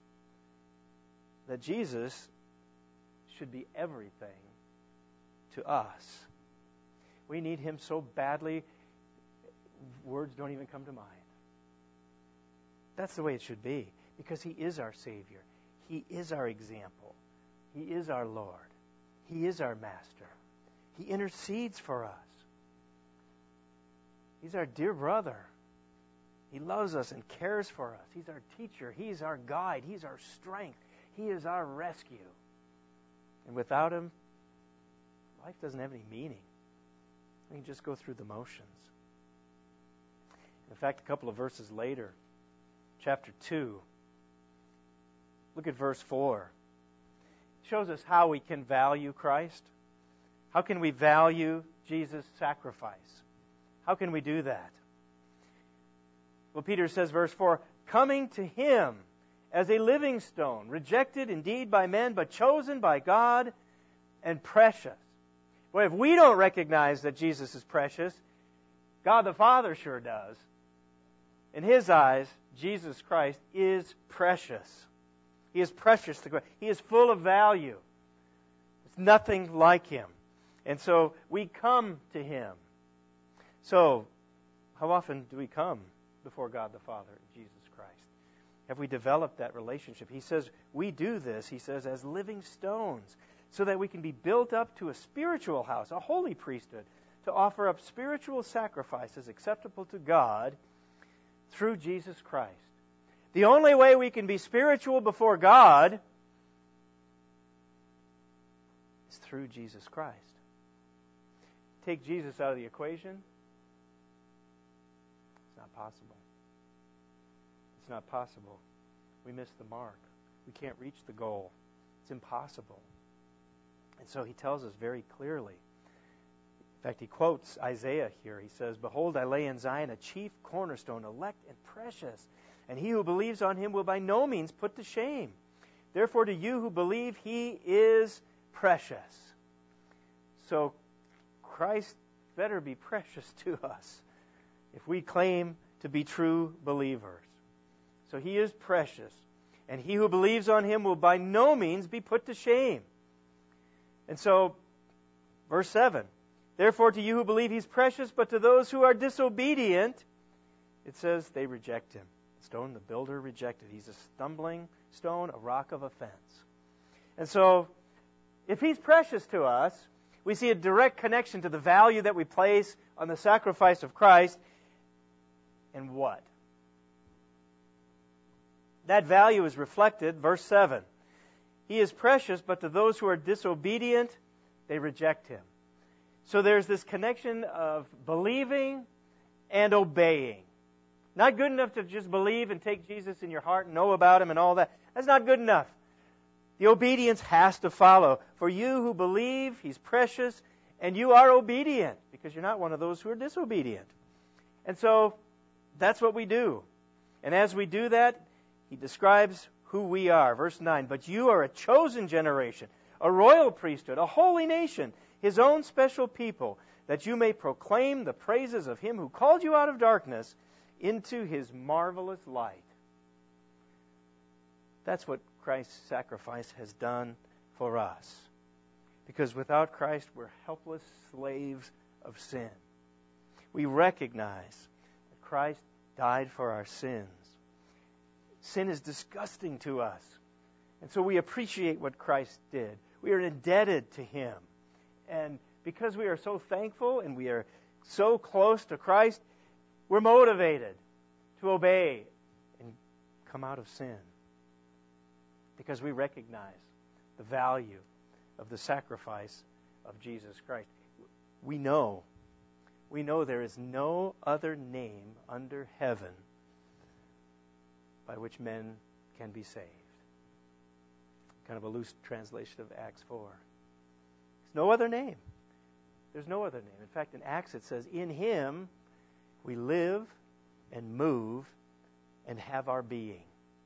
That Jesus should be everything to us. We need Him so badly, words don't even come to mind. That's the way it should be, because He is our Savior. He is our example. He is our Lord. He is our Master. He intercedes for us. He's our dear brother. He loves us and cares for us. He's our teacher. He's our guide. He's our strength. He is our rescue. And without Him, life doesn't have any meaning. We can just go through the motions. In fact, a couple of verses later, chapter 2, Look at verse 4. It shows us how we can value Christ. How can we value Jesus' sacrifice? How can we do that? Well, Peter says, verse 4, coming to Him as a living stone, rejected indeed by men, but chosen by God and precious. Well, if we don't recognize that Jesus is precious, God the Father sure does. In His eyes, Jesus Christ is precious. He is precious to God. He is full of value. There's nothing like Him. And so we come to Him. So, how often do we come before God the Father and Jesus Christ? Have we developed that relationship? He says we do this, he says, as living stones, so that we can be built up to a spiritual house, a holy priesthood, to offer up spiritual sacrifices acceptable to God through Jesus Christ. The only way we can be spiritual before God is through Jesus Christ. Take Jesus out of the equation, it's not possible. It's not possible. We miss the mark. We can't reach the goal. It's impossible. And so he tells us very clearly. In fact, he quotes Isaiah here. He says, behold, I lay in Zion a chief cornerstone, elect and precious, and he who believes on him will by no means put to shame. Therefore, to you who believe, he is precious. So Christ better be precious to us if we claim to be true believers. So he is precious, and he who believes on him will by no means be put to shame. And so, verse 7, therefore to you who believe he's precious, but to those who are disobedient, it says they reject him. The stone the builder rejected. He's a stumbling stone, a rock of offense. And so, if he's precious to us, we see a direct connection to the value that we place on the sacrifice of Christ. And what? That value is reflected, verse 7. He is precious, but to those who are disobedient, they reject him. So there's this connection of believing and obeying. Not good enough to just believe and take Jesus in your heart and know about him and all that. That's not good enough. The obedience has to follow. For you who believe, he's precious, and you are obedient, because you're not one of those who are disobedient. And so that's what we do. And as we do that, he describes who we are. Verse 9, but you are a chosen generation, a royal priesthood, a holy nation, his own special people, that you may proclaim the praises of him who called you out of darkness into his marvelous light. That's what Christ's sacrifice has done for us. Because without Christ, we're helpless slaves of sin. We recognize that Christ died for our sins. Sin is disgusting to us. And so we appreciate what Christ did. We are indebted to him. And because we are so thankful and we are so close to Christ, we're motivated to obey and come out of sin. Because we recognize the value of the sacrifice of Jesus Christ. We know there is no other name under heaven by which men can be saved. Kind of a loose translation of Acts 4. There's no other name. There's no other name. In fact, in Acts it says, in him we live and move and have our being.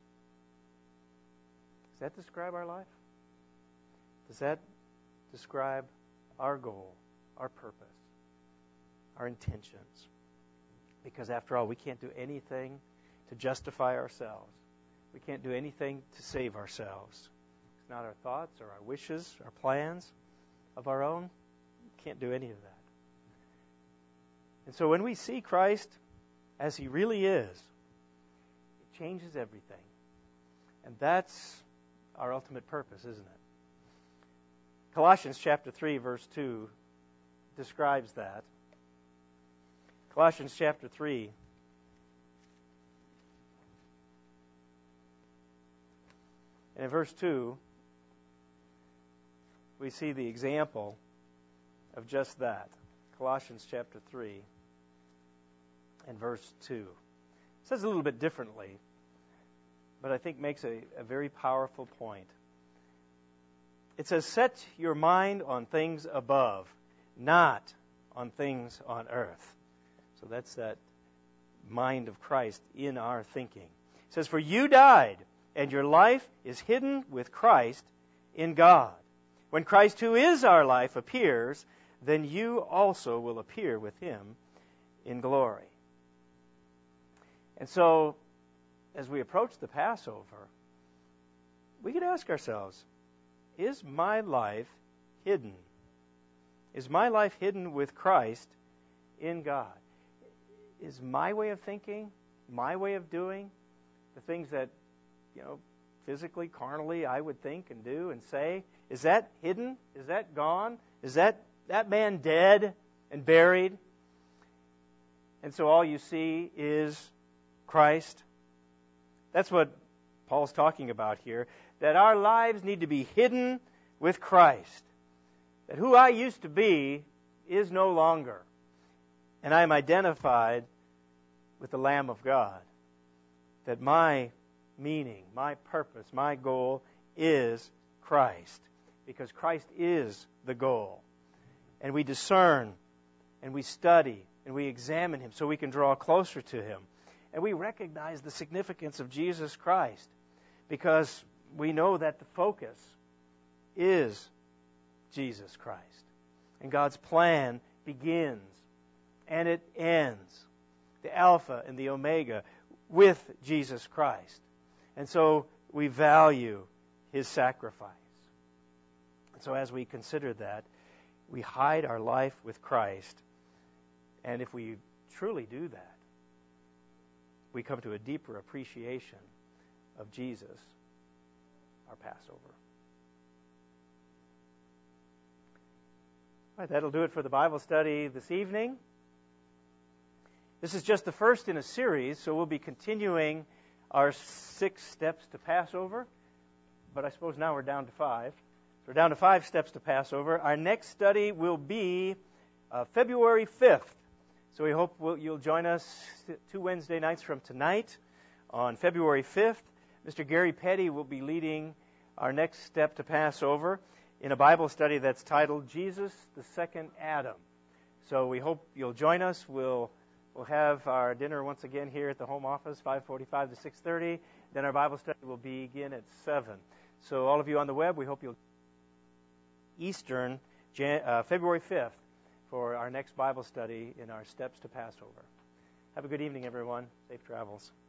Does that describe our life? Does that describe our goal, our purpose, our intentions? Because after all, we can't do anything to justify ourselves. We can't do anything to save ourselves. It's not our thoughts or our wishes, our plans of our own. We can't do any of that. And so when we see Christ as he really is, it changes everything. And that's our ultimate purpose, isn't it? Colossians chapter 3, verse 2 describes that. Colossians chapter 3. And in verse 2, we see the example of just that. Colossians chapter 3 and verse 2. It says a little bit differently, but I think makes a very powerful point. It says, set your mind on things above, not on things on earth. So that's that mind of Christ in our thinking. It says, for you died, and your life is hidden with Christ in God. When Christ, who is our life, appears, then you also will appear with him in glory. And so, as we approach the Passover, we could ask ourselves, is my life hidden? Is my life hidden with Christ in God? Is my way of thinking, my way of doing, the things that, physically, carnally, I would think and do and say, is that hidden? Is that gone? Is that man dead and buried? And so all you see is Christ? That's what Paul's talking about here, that our lives need to be hidden with Christ. That who I used to be is no longer. And I am identified with the Lamb of God. That my meaning, my purpose, my goal is Christ. Because Christ is the goal. And we discern, and we study, and we examine him so we can draw closer to him. And we recognize the significance of Jesus Christ because we know that the focus is Jesus Christ. And God's plan begins and it ends, the Alpha and the Omega, with Jesus Christ. And so we value his sacrifice. And so as we consider that, we hide our life with Christ. And if we truly do that, we come to a deeper appreciation of Jesus, our Passover. All right, that'll do it for the Bible study this evening. This is just the first in a series, so we'll be continuing our 6 steps to Passover. But I suppose now we're down to 5. So we're down to 5 steps to Passover. Our next study will be February 5th. So we hope you'll join us 2 Wednesday nights from tonight on February 5th. Mr. Gary Petty will be leading our next step to Passover in a Bible study that's titled Jesus, the Second Adam. So we hope you'll join us. We'll have our dinner once again here at the home office, 5:45 to 6:30. Then our Bible study will begin at 7. So all of you on the web, we hope you'll Eastern, February 5th. For our next Bible study in our Steps to Passover. Have a good evening, everyone. Safe travels.